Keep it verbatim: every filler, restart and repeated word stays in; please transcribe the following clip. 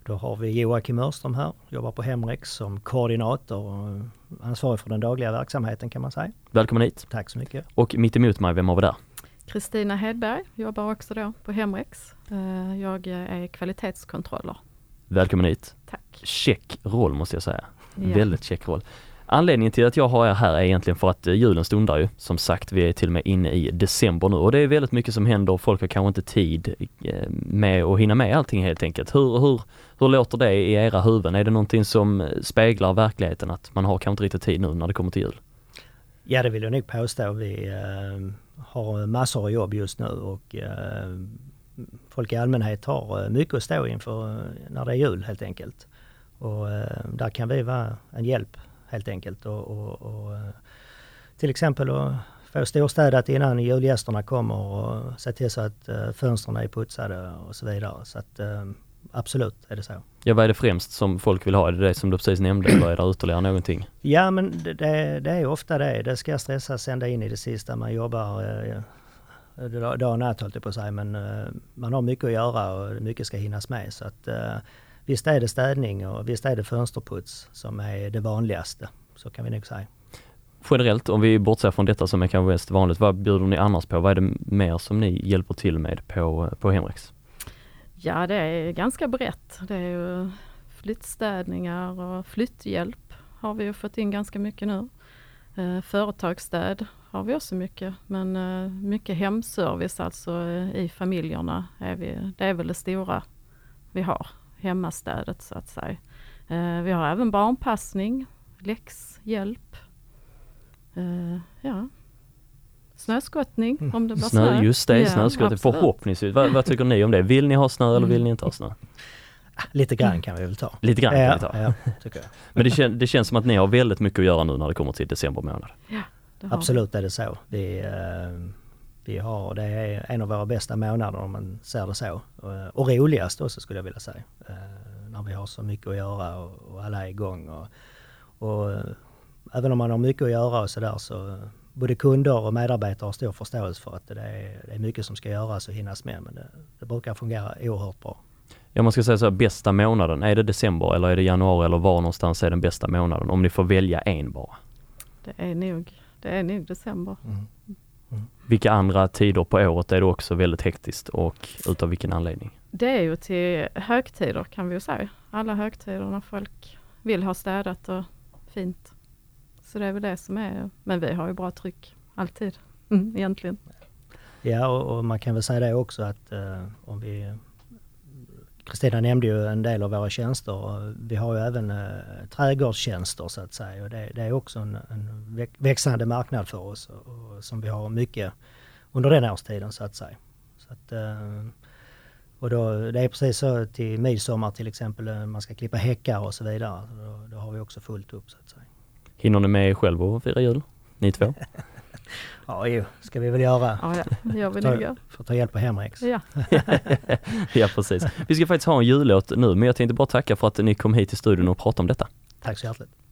Då har vi Joakim Örström här, jobbar på Hemrex som koordinator och ansvarig för den dagliga verksamheten kan man säga. Välkommen hit. Tack så mycket. Och mitt emot mig, vem har vi där? Kristina Hedberg, jobbar också då på Hemrex. Jag är kvalitetskontroller. Välkommen hit. Tack. Check roll måste jag säga. Ja. Väldigt check roll. Anledningen till att jag har er här är egentligen för att julen stundar ju. Som sagt, vi är till och med inne i december nu och det är väldigt mycket som händer och folk har kanske inte tid med att hinna med allting helt enkelt. Hur, hur, hur låter det i era huvuden? Är det någonting som speglar verkligheten att man har kanske inte riktigt tid nu när det kommer till jul? Ja, det vill jag nog påstå. Vi eh, har massor av jobb just nu och eh, folk i allmänhet har mycket att stå inför när det är jul helt enkelt. Och eh, där kan vi vara en hjälp helt enkelt och, och, och till exempel att få storstädat innan julgästerna kommer och se till så att uh, fönstren är putsade och så vidare. Så att uh, absolut är det så. Ja, vad är det främst som folk vill ha? Är det det som du precis nämnde eller är det ytterligare någonting? Ja, men det, det är ofta det. Det ska stressas ända in i det sista. Man jobbar uh, dag och natt, höll jag på att säga, men uh, man har mycket att göra och mycket ska hinnas med. Så att uh, visst är det städning och visst är det fönsterputs som är det vanligaste, så kan vi nog säga. Generellt, om vi bortser från detta som är kanske mest vanligt, vad bjuder ni annars på? Vad är det mer som ni hjälper till med på, på Hemrex? Ja, det är ganska brett. Det är ju flyttstädningar och flytthjälp har vi ju fått in ganska mycket nu. Eh, företagsstöd har vi också mycket, men eh, mycket hemservice alltså eh, i familjerna är vi, det är väl det stora vi har. Hemmastödet så att säga. Eh, vi har även barnpassning, läxhjälp, eh, ja, snöskottning mm. om det blir snö. snö. Just det, ja, snöskottning förhoppningsvis. Vad, vad tycker ni om det? Vill ni ha snö eller vill ni inte ha snö? Lite grann kan vi väl ta. Lite grann ja, kan vi ta. Ja, tycker jag. Men det, kän, det känns som att ni har väldigt mycket att göra nu när det kommer till december månad. Ja, absolut är det så. Vi, eh, vi har, det är en av våra bästa månader om man ser det så. Och, och roligast också skulle jag vilja säga. Eh, när vi har så mycket att göra och, och alla är igång. Och, och eh, även om man har mycket att göra och sådär så både kunder och medarbetare har stor förståelse för att det är, det är mycket som ska göras och hinnas med. Men det, det brukar fungera oerhört bra. Ja, man ska säga så här, bästa månaden. Är det december eller är det januari eller var någonstans är den bästa månaden? Om ni får välja en bara. Det är nog, det är nog december. Mm. Mm. Vilka andra tider på året är det också väldigt hektiskt och utav vilken anledning? Det är ju till högtider kan vi ju säga. Alla högtider när folk vill ha städat och fint. Så det är väl det som är. Men vi har ju bra tryck alltid mm, egentligen. Ja, och, och man kan väl säga det också att uh, om vi... Kristina nämnde ju en del av våra tjänster och vi har ju även uh, trädgårdstjänster så att säga. Och det, det är också en, en växande marknad för oss och, och som vi har mycket under den årstiden så att säga. Så att, uh, och då, det är precis så till midsommar till exempel, man ska klippa häckar och så vidare. Då, då har vi också fullt upp så att säga. Hinner ni med själv och fira jul? Ni två? Ja, jo, ska vi väl göra. Ja, ja. Jag vill ta, nog göra. För att ta hjälp på Hemrex. Ja. Ja, precis. Vi ska faktiskt ha en jullåt nu, men jag tänkte bara tacka för att ni kom hit till studion och pratade om detta. Tack så hjärtligt.